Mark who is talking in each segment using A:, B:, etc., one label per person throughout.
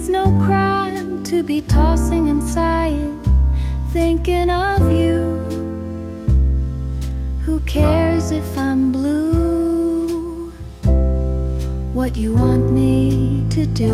A: no crime to be tossing and sighing, thinking of you. Who cares if I'm blue? What you want me to do?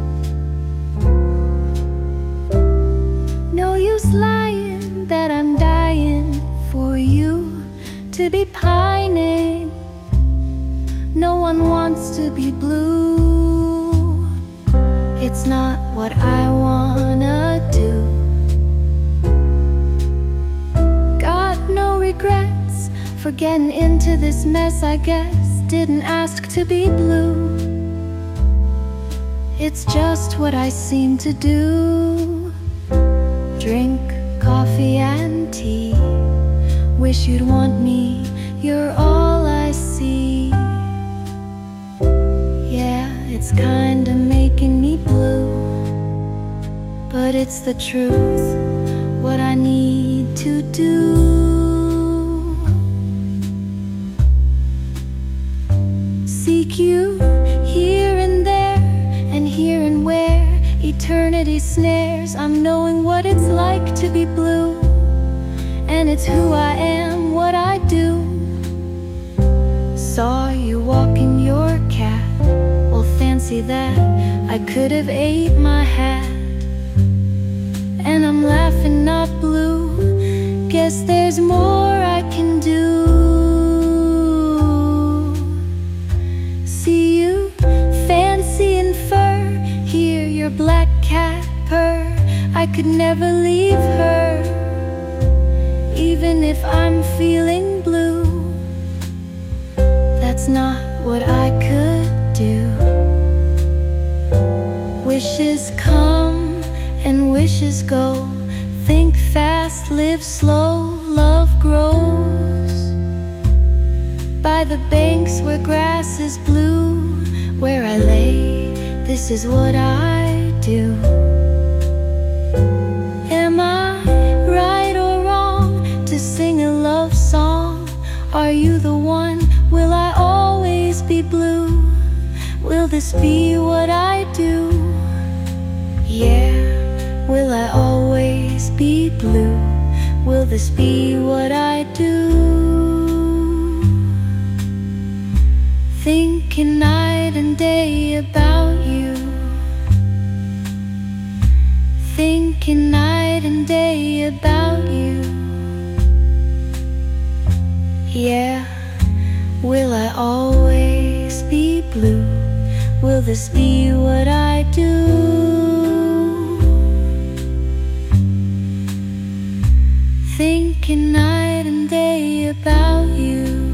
A: No use lying that I'm dying for you to be pining. No one wants to be blue. It's not what I wanna do. Got no regrets for getting into this mess, I guess. Didn't ask to be blue. It's just what I seem to do. Drink coffee and tea. Wish you'd want me, you're all I see. Yeah, it's kinda making me blue, but it's the truth, what I need to do. Seek you here and there, and here and where eternity snares. I'm knowing what it's like to be blue, and it's who I am, what I do. Saw you walking your cat, well fancy that, I could have ate my hat. And I'm laughing, not blue, guess there's more I can do. See you fancy in fur, hear your black cat purr. I could never leave her, even if I'm feeling blue. That's not what I could do. Wishes come and wishes go. Think fast, live slow, love grows. By the banks where grass is blue, where I lay, this is what I do. Am I right or wrong to sing a love song? Are you the one? Will I always be blue? Will this be what I do? Yeah, will I always be blue? Will this be what I do? Thinking night and day about you. Thinking night and day about you. Yeah, will I always be blue? Will this be what I do? Thinking night and day about you.